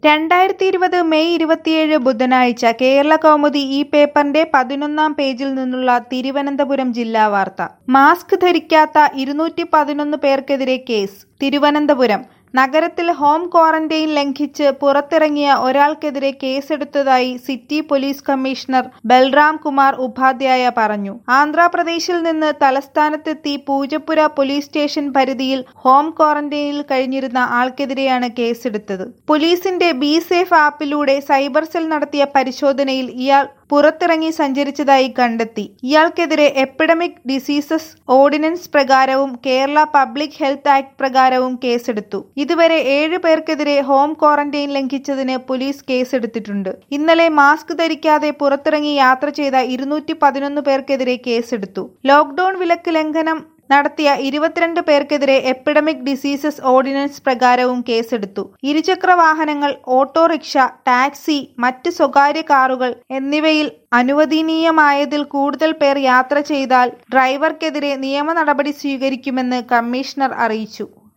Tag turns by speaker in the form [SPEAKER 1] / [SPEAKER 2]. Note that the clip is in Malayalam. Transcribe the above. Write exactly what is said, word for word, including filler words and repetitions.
[SPEAKER 1] രണ്ടായിരത്തി ഇരുപത് മെയ് ഇരുപത്തിയേഴ് ബുധനാഴ്ച കേരളകൗമുദി ഈ പേപ്പറിന്റെ പതിനൊന്നാം പേജിൽ നിന്നുള്ള തിരുവനന്തപുരം ജില്ലാ വാർത്ത. മാസ്ക് ധരിക്കാത്ത ഇരുന്നൂറ്റി പതിനൊന്ന് പേർക്കെതിരെ കേസ്. തിരുവനന്തപുരം നഗരത്തിൽ ഹോം ക്വാറന്റൈൻ ലംഘിച്ച് പുറത്തിറങ്ങിയ ഒരാൾക്കെതിരെ കേസെടുത്തതായി city police commissioner Balram Kumar Upadhyaya പറഞ്ഞു. ആന്ധ്രാപ്രദേശിൽ നിന്ന് തലസ്ഥാനത്തെത്തി പൂജപ്പുര പോലീസ് സ്റ്റേഷൻ പരിധിയിൽ ഹോം ക്വാറന്റൈനിൽ കഴിഞ്ഞിരുന്ന ആൾക്കെതിരെയാണ് കേസെടുത്തത്. പോലീസിന്റെ ബി സേഫ് ആപ്പിലൂടെ സൈബർ സെൽ നടത്തിയ പരിശോധനയിൽ ഇയാൾ പുറത്തിറങ്ങി സഞ്ചരിച്ചതായി കണ്ടെത്തി. ഇയാൾക്കെതിരെ എപ്പിഡമിക് ഡിസീസസ് ഓർഡിനൻസ് പ്രകാരവും കേരള പബ്ലിക് ഹെൽത്ത് ആക്ട് പ്രകാരവും കേസെടുത്തു. ഇതുവരെ ഏഴ് പേർക്കെതിരെ ഹോം ക്വാറന്റൈൻ ലംഘിച്ചതിന് പോലീസ് കേസെടുത്തിട്ടുണ്ട്. ഇന്നലെ മാസ്ക് ധരിക്കാതെ പുറത്തിറങ്ങി യാത്ര ചെയ്ത ഇരുന്നൂറ്റി പതിനൊന്ന് പേർക്കെതിരെ കേസെടുത്തു. ലോക്ഡൌൺ വിലക്ക് ലംഘനം നടത്തിയ ഇരുപത്തിരണ്ട് പേർക്കെതിരെ എപ്പിഡമിക് ഡിസീസസ് ഓർഡിനൻസ് പ്രകാരവും കേസെടുത്തു. ഇരുചക്ര വാഹനങ്ങൾ, ഓട്ടോറിക്ഷ, ടാക്സി, മറ്റ് സ്വകാര്യ കാറുകൾ എന്നിവയിൽ അനുവദനീയമായതിൽ കൂടുതൽ പേർ യാത്ര ചെയ്താൽ ഡ്രൈവർക്കെതിരെ നിയമ നടപടി സ്വീകരിക്കുമെന്ന് കമ്മീഷണർ അറിയിച്ചു.